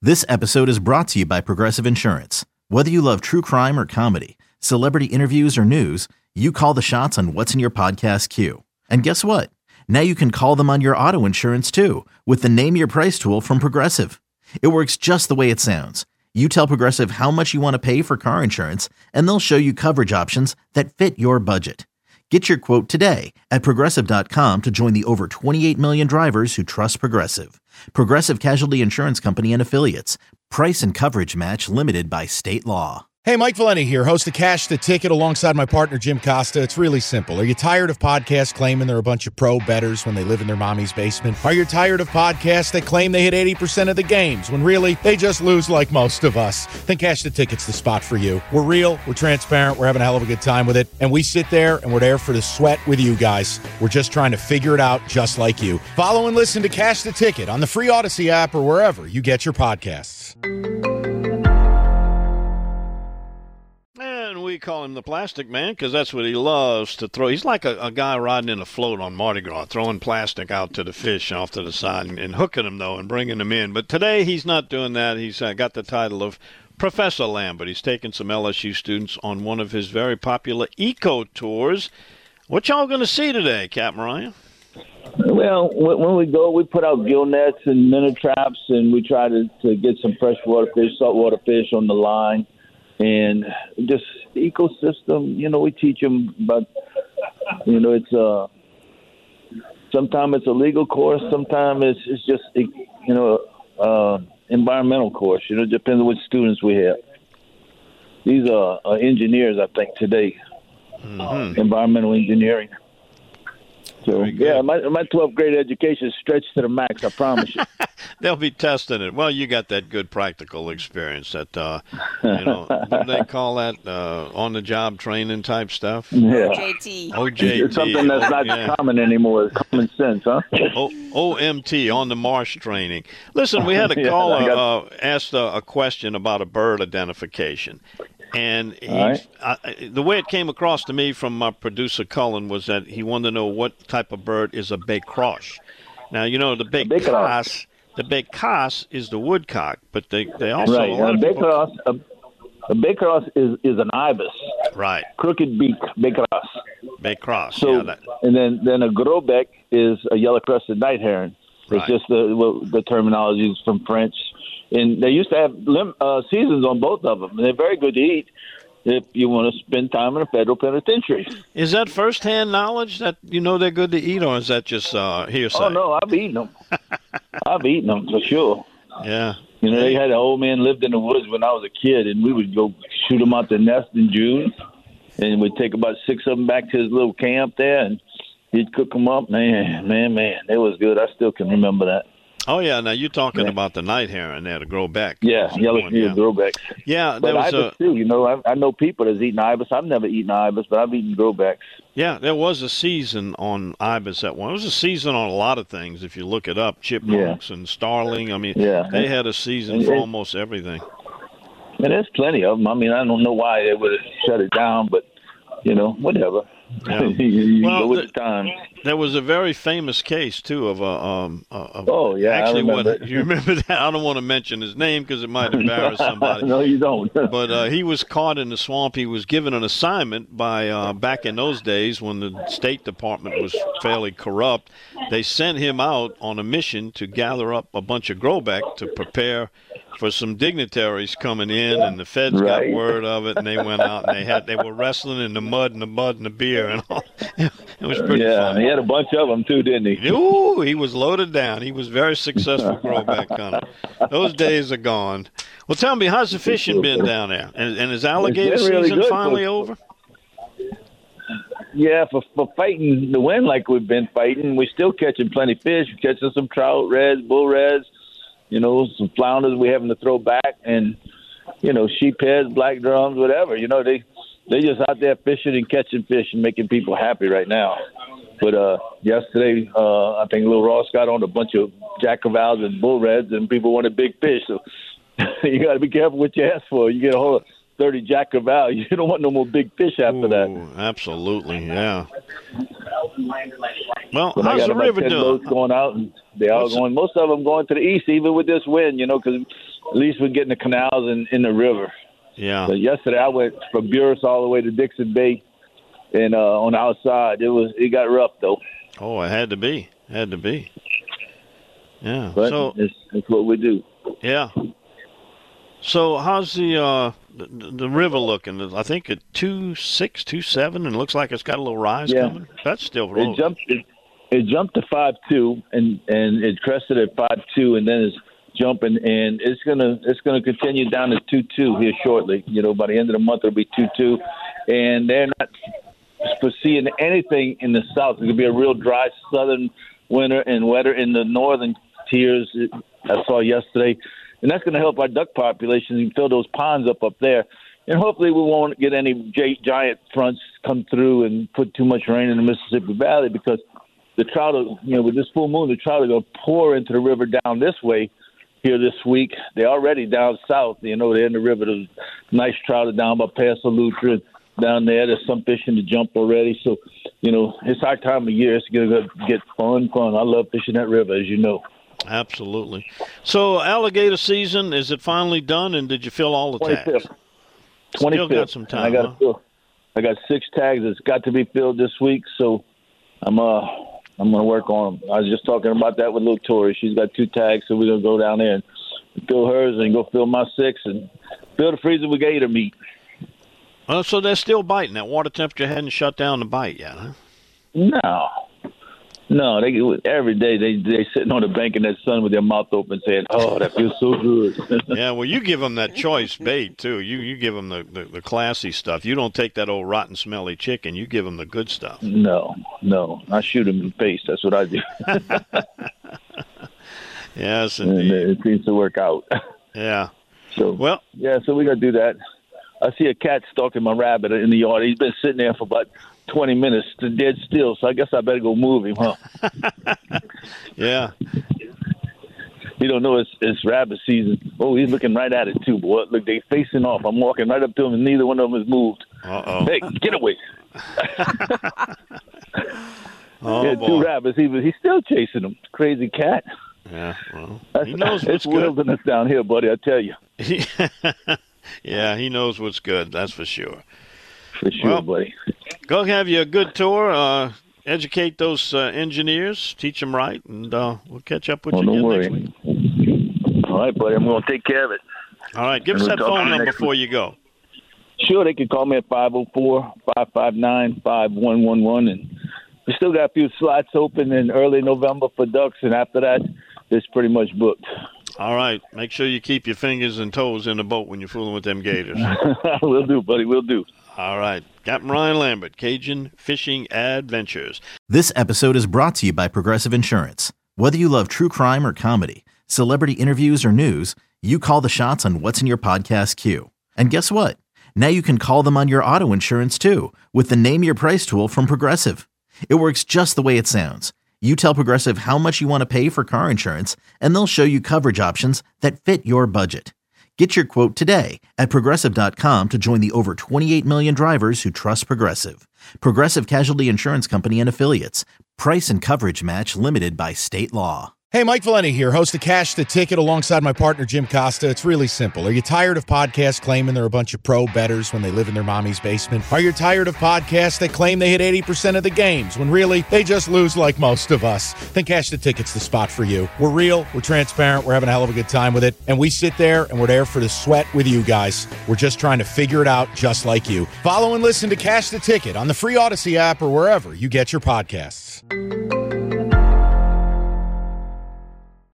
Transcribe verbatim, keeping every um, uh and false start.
This episode is brought to you by Progressive Insurance. Whether you love true crime or comedy, celebrity interviews or news, you call the shots on what's in your podcast queue. And guess what? Now you can call them on your auto insurance too with the Name Your Price tool from Progressive. It works just the way it sounds. You tell Progressive how much you want to pay for car insurance, and they'll show you coverage options that fit your budget. Get your quote today at Progressive dot com to join the over twenty-eight million drivers who trust Progressive. Progressive Casualty Insurance Company and Affiliates. Price and coverage match limited by state law. Hey, Mike Valenti here, host of Cash the Ticket alongside my partner Jim Costa. It's really simple. Are you tired of podcasts claiming they're a bunch of pro bettors when they live in their mommy's basement? Are you tired of podcasts that claim they hit eighty percent of the games when really they just lose like most of us? Then Cash the Ticket's the spot for you. We're real, we're transparent, we're having a hell of a good time with it, and we sit there and we're there for the sweat with you guys. We're just trying to figure it out just like you. Follow and listen to Cash the Ticket on the free Odyssey app or wherever you get your podcasts. We call him the Plastic Man because that's what he loves to throw. He's like a, a guy riding in a float on Mardi Gras, throwing plastic out to the fish off to the side and, and hooking them, though, and bringing them in. But today he's not doing that. He's uh, got the title of Professor Lambert. He's taking some L S U students on one of his very popular eco tours. What y'all going to see today, Captain Ryan? Well, when we go, we put out gill nets and minnow traps, and we try to, to get some freshwater fish, saltwater fish on the line. And just the ecosystem, you know, we teach them about, you know, it's uh, sometimes it's a legal course, sometimes it's, it's just, you know, uh, environmental course. You know, it depends on which students we have. These are uh, engineers, I think, today, mm-hmm. environmental engineering. So, yeah, my my twelfth grade education is stretched to the max, I promise you. They'll be testing it. Well, you got that good practical experience that, uh, you know, what do they call that, uh, on-the-job training type stuff? Yeah. O J T. O J T. It's something that's not yeah. common anymore. It's common sense, huh? O- OMT, on the marsh training. Listen, we had a yeah, caller got... uh, asked a, a question about a bird identification. And he, right. I, the way it came across to me from my producer, Cullen, was that he wanted to know what type of bird is a bécroche. Now, you know, the bécroche, the bécroche is the woodcock, but they, they also... Right, a lot a of bécroche, people... a, a bécroche is, is an ibis. Right. Crooked beak, bécroche. Bécroche, so, yeah. That... And then, then a gros bec is a yellow-crested night heron. It's right. just the, well, the terminology is from French. And they used to have lim- uh, seasons on both of them. And they're very good to eat if you want to spend time in a federal penitentiary. Is that firsthand knowledge that you know they're good to eat, or is that just uh, hearsay? Oh, no, I've eaten them. I've eaten them for sure. Yeah. You know, they had an old man lived in the woods when I was a kid, and we would go shoot them out the nest in June. And we'd take about six of them back to his little camp there, and he'd cook them up. Man, man, man, it was good. I still can remember that. Oh, yeah. Now, you're talking yeah. about the night heron there, the growback. Yeah, yellow yeah. growbacks. Yeah, there but was ibis, a, too. You know, I, I know people that's eaten ibis. I've never eaten ibis, but I've eaten growbacks. Yeah, there was a season on ibis at one. It was a season on a lot of things, if you look it up. Chipmunks yeah. and starling. I mean, yeah. they had a season and for it, almost everything. And there's plenty of them. I mean, I don't know why they would have shut it down, but, you know, whatever. Yeah. you well, go with the, the time. There was a very famous case too of a. Um, a oh yeah, actually, I remember. what you remember that? I don't want to mention his name because it might embarrass somebody. No, you don't. But uh, he was caught in the swamp. He was given an assignment by uh, back in those days when the State Department was fairly corrupt. They sent him out on a mission to gather up a bunch of growback to prepare for some dignitaries coming in, and the feds right. got word of it, and they went out and they had they were wrestling in the mud and the mud and the beer and all. It was pretty yeah, fun. He had a bunch of them too, didn't he? Ooh, he was loaded down. He was very successful growback hunter. Those days are gone. Well, tell me, how's the fishing been down there? And, and is alligator really season finally for, over? Yeah, for for fighting the wind like we've been fighting, we're still catching plenty of fish. We're catching some trout, reds, bull reds, you know, some flounders we having to throw back, and, you know, sheepheads, black drums, whatever. You know, they they just out there fishing and catching fish and making people happy right now. But uh, yesterday, uh, I think Little Ross got on a bunch of jack crevalles and bull reds, and people wanted big fish. So you got to be careful what you ask for. You get a whole thirty jack crevalle, you don't want no more big fish after Ooh, that. Absolutely, yeah. Well, but how's I got the river doing? Boats going out, and they all What's going. Most of them going to the east, even with this wind, you know, because at least we're getting the canals in, in the river. Yeah. But yesterday I went from Buras all the way to Dixon Bay, and uh, on the outside it was it got rough though. Oh, it had to be. It had to be. Yeah. But so it's, it's what we do. Yeah. So how's the uh, the, the river looking? I think at two six, two seven, and it looks like it's got a little rise yeah. coming. That's still low. It jumped. It, it jumped to five two, and and it crested at five two, and then it's jumping, and it's gonna it's gonna continue down to two two here shortly. You know, by the end of the month it'll be two two, and they're not foreseeing anything in the south. It's gonna be a real dry southern winter and wetter in the northern tiers. I saw yesterday. And that's going to help our duck populations and fill those ponds up up there. And hopefully we won't get any j- giant fronts come through and put too much rain in the Mississippi Valley, because the trout, are, you know, with this full moon, the trout are going to pour into the river down this way here this week. They're already down south. You know, they're in the river. There's nice trout are down by Paso Lutra down there. There's some fish in the jump already. So, you know, it's our time of year. It's going to get fun, fun. I love fishing that river, as you know. Absolutely. So alligator season, is it finally done, and did you fill all the tags? twenty-fifth. Still got some time, I got huh? fill. I got six tags that's got to be filled this week, so I'm uh I'm gonna work on them. I was just talking about that with little Tori. She's got two tags, so we're gonna go down there and fill hers and go fill my six and fill the freezer with gator meat. Oh, so they're still biting. That water temperature hadn't shut down the bite yet, huh? No. No, they every day they they sitting on the bank in that sun with their mouth open, saying, "Oh, that feels so good." Yeah, well, you give them that choice bait too. You you give them the, the, the classy stuff. You don't take that old rotten, smelly chicken. You give them the good stuff. No, no, I shoot them in the face. That's what I do. Yes, indeed. And it seems to work out. Yeah. So well, yeah, so we got to do that. I see a cat stalking my rabbit in the yard. He's been sitting there for about twenty minutes, dead still. So I guess I better go move him, huh? Yeah. You don't know it's, it's rabbit season. Oh, he's looking right at it too, boy. Look, they facing off. I'm walking right up to him, and neither one of them has moved. Uh-oh. Hey, get away! Oh, yeah, boy. two rabbits. He was, he's still chasing them. Crazy cat. Yeah. Well, That's, he knows what's it's wilderness good. down here, buddy. I tell you. Yeah, he knows what's good. That's for sure. For sure, well, buddy. Go have you a good tour. Uh, educate those uh, engineers. Teach them right, and uh, we'll catch up with Oh, you don't again worry. next week. All right, buddy. I'm going to take care of it. All right. Give And us we'll that talk to phone you number next before week. you go. Sure, they can call me at five oh four, five five nine, five one one one. And we still got a few slots open in early November for ducks, and after that, it's pretty much booked. All right. Make sure you keep your fingers and toes in the boat when you're fooling with them gators. We'll do, buddy. We'll do. All right. Captain Ryan Lambert, Cajun Fishing Adventures. This episode is brought to you by Progressive Insurance. Whether you love true crime or comedy, celebrity interviews or news, you call the shots on what's in your podcast queue. And guess what? Now you can call them on your auto insurance too with the Name Your Price tool from Progressive. It works just the way it sounds. You tell Progressive how much you want to pay for car insurance, and they'll show you coverage options that fit your budget. Get your quote today at Progressive dot com to join the over twenty-eight million drivers who trust Progressive. Progressive Casualty Insurance Company and Affiliates. Price and coverage match limited by state law. Hey, Mike Valeni here, host of Cash the Ticket alongside my partner, Jim Costa. It's really simple. Are you tired of podcasts claiming they're a bunch of pro bettors when they live in their mommy's basement? Are you tired of podcasts that claim they hit eighty percent of the games when really they just lose like most of us? Then Cash the Ticket's the spot for you. We're real, we're transparent, we're having a hell of a good time with it, and we sit there and we're there for the sweat with you guys. We're just trying to figure it out just like you. Follow and listen to Cash the Ticket on the free Odyssey app or wherever you get your podcasts.